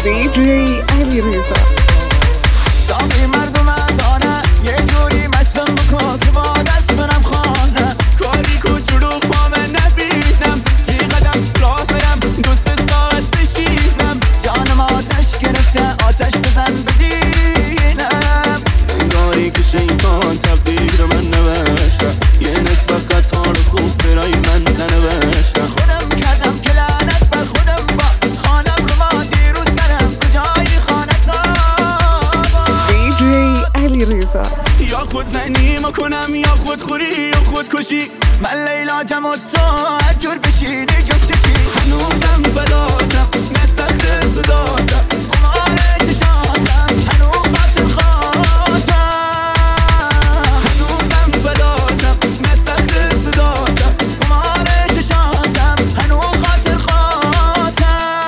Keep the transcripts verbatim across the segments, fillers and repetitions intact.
دی جی علیرضا. ساقی مردم دانه یه جوری مستم بکن که با دست برم خانه کاری کوچولو پامه نبینم یه قدم راه برم دوست ساعت بشینم جانم آتش گرفته آتش بزن بدینم انگاری که شیطان تقدیر من نوشته یه نصف خطا رو خوب برای من ننوشته خودم کردم که لعنت بر خودم با خانم رو ما دیروز برم کجایی خانه تا دی جی علیرضا. یا خود زنی ما کنم یا خود خوری یا خود کشی من لیلاجم و تو هر جور بشینی جفتشی هنوزم فداتم نسخت صداتم قمار چشاتم هنوز خاطر خاطم هنوزم فداتم نسخت صداتم قمار چشاتم هنوز خاطر خاطم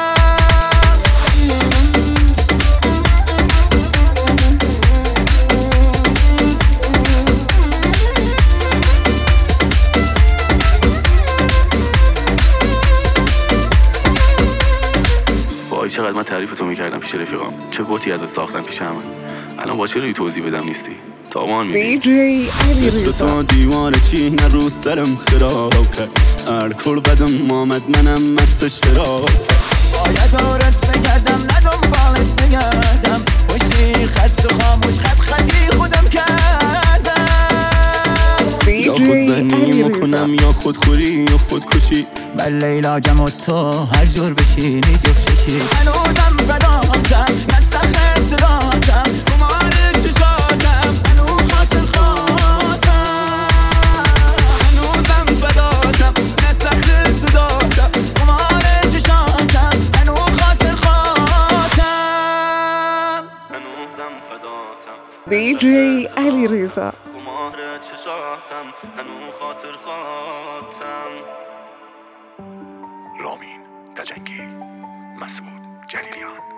وای چقدر من تعریف تو میکردم پیش رفیقام چه بوتی ازت ساختم پیش همه الان با چه روی توضیح بدم نیستی تاوان دی میدی جی علیرضا. تو دیوار چی نه رو سرم خراب کرد الکل بدم مامد منم مست شراب باید دورت بگردم نه دنبالت بگردم خوشی خط و خاموش خط خطی خودم کردم دی یا خود جی زنی کنم علیرضا. یا خود خوری یا خود کشی بل لیلاجم و تو هر جور بشینی جفتشی هنوزم فداتم نسخ صداتم قمار چشاتم هنوز خاطر خاطم هنوزم فداتم نسخ صداتم قمار چشاتم هنوز خاطر خاطم هنوزم فداتم دی جی علیرضا. قمار چشاتم هنوز خاطر خاطم. رامین تجنگی، مسعود جلیلیان.